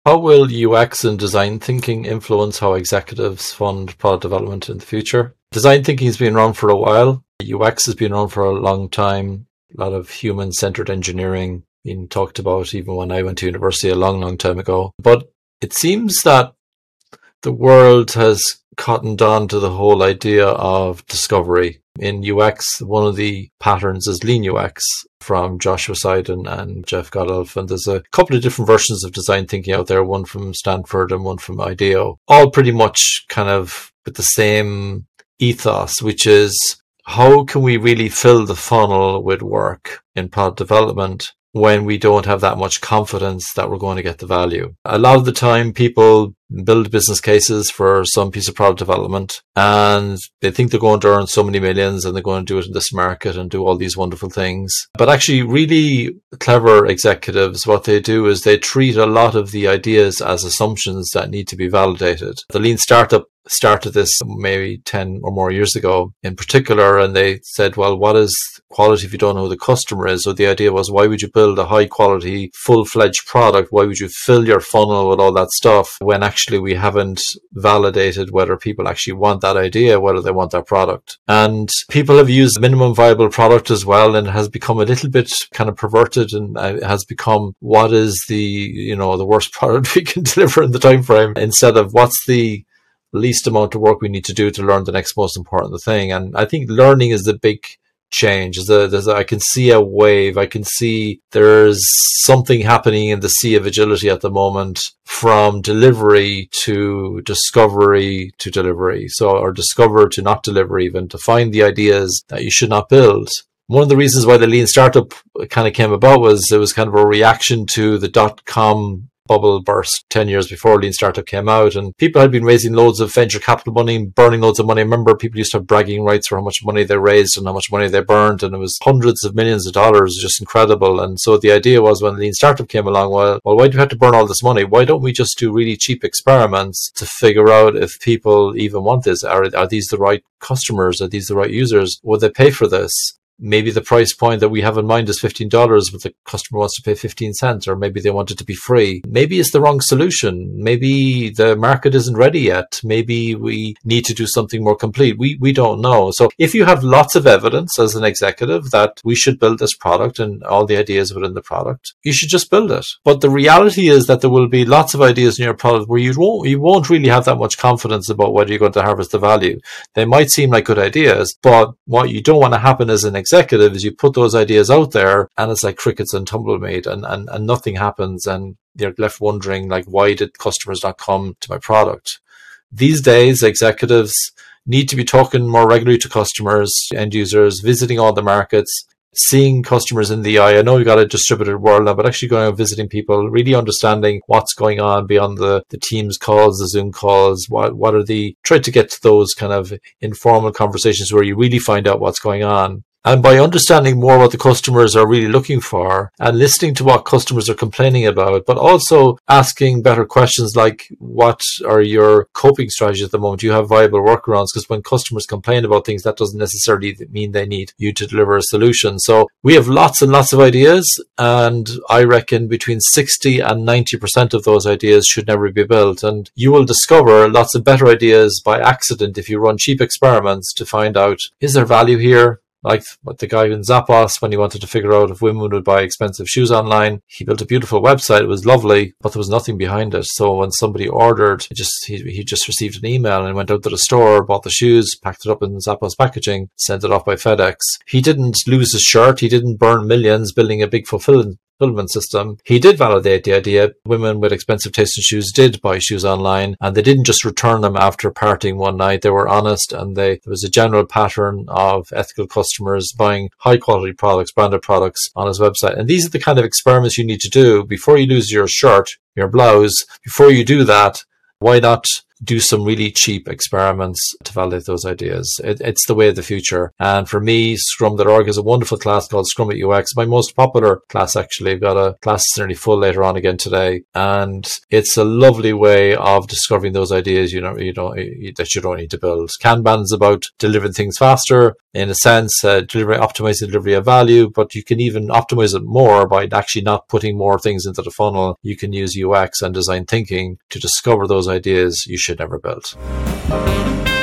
How will UX and design thinking influence how executives fund product development in the future? Design thinking has been around for a while. UX has been around for a long time. A lot of human-centered engineering being talked about even when I went to university a long, long time ago. But it seems that the world has cottoned on to the whole idea of discovery. In UX, one of the patterns is Lean UX from Joshua Seiden and Jeff Godolph. And there's a couple of different versions of design thinking out there, one from Stanford and one from IDEO, all pretty much kind of with the same ethos, which is how can we really fill the funnel with work in product development when we don't have that much confidence that we're going to get the value. A lot of the time, people build business cases for some piece of product development and they think they're going to earn so many millions and they're going to do it in this market and do all these wonderful things. But actually, really clever executives, what they do is they treat a lot of the ideas as assumptions that need to be validated. The Lean Startup started this maybe 10 or more years ago in particular, and they said, well, what is quality if you don't know who the customer is? So the idea was, why would you build a high quality, full-fledged product? Why would you fill your funnel with all that stuff when actually we haven't validated whether people actually want that idea, whether they want that product? And people have used minimum viable product as well, and it has become a little bit kind of perverted, and it has become what is the worst product we can deliver in the time frame, instead of what's the least amount of work we need to do to learn the next most important thing. And I think learning is the big change. I can see a wave. I can see there's something happening in the sea of agility at the moment, from delivery to discovery to delivery. So, or discover to not deliver, even to find the ideas that you should not build. One of the reasons why the Lean Startup kind of came about was it was kind of a reaction to the dot-com bubble burst 10 years before Lean Startup came out, and people had been raising loads of venture capital money, burning loads of money. I remember people used to have bragging rights for how much money they raised and how much money they burned, and it was hundreds of millions of dollars, just incredible. And so the idea was, when Lean Startup came along, well, why do we have to burn all this money? Why don't we just do really cheap experiments to figure out if people even want this? Are these the right customers? Are these the right users? Would they pay for this? Maybe the price point that we have in mind is $15, but the customer wants to pay 15 cents, or maybe they want it to be free. Maybe it's the wrong solution. Maybe the market isn't ready yet. Maybe we need to do something more complete. We don't know. So if you have lots of evidence as an executive that we should build this product and all the ideas within the product, you should just build it. But the reality is that there will be lots of ideas in your product where you won't really have that much confidence about whether you're going to harvest the value. They might seem like good ideas, but what you don't want to happen as an executive is you put those ideas out there and it's like crickets and tumbleweed, and nothing happens, and you're left wondering, like, why did customers not come to my product? These days, executives need to be talking more regularly to customers, end users, visiting all the markets, seeing customers in the eye. I know we've got a distributed world now, but actually going out visiting people, really understanding what's going on beyond the Teams calls, the Zoom calls. What are try to get to those kind of informal conversations where you really find out what's going on. And by understanding more what the customers are really looking for and listening to what customers are complaining about, but also asking better questions like, what are your coping strategies at the moment? Do you have viable workarounds? Because when customers complain about things, that doesn't necessarily mean they need you to deliver a solution. So we have lots and lots of ideas, and I reckon between 60 and 90% of those ideas should never be built. And you will discover lots of better ideas by accident if you run cheap experiments to find out, is there value here? Like what the guy in Zappos, when he wanted to figure out if women would buy expensive shoes online, he built a beautiful website. It was lovely, but there was nothing behind it. So when somebody ordered, he just received an email and went out to the store, bought the shoes, packed it up in Zappos packaging, sent it off by FedEx. He didn't lose his shirt. He didn't burn millions building a big fulfillment system. He did validate the idea. Women with expensive taste in shoes did buy shoes online, and they didn't just return them after parting one night. They were honest, and there was a general pattern of ethical customers buying high quality products, branded products on his website. And these are the kind of experiments you need to do before you lose your shirt, your blouse. Before you do that, why not do some really cheap experiments to validate those ideas. It's the way of the future. And for me, Scrum.org is a wonderful class called Scrum at UX. My most popular class, actually. I've got a class that's nearly full later on again today. And it's a lovely way of discovering those ideas, that you don't need to build. Kanban is about delivering things faster, in a sense, optimizing delivery of value, but you can even optimize it more by actually not putting more things into the funnel. You can use UX and design thinking to discover those ideas you should never build.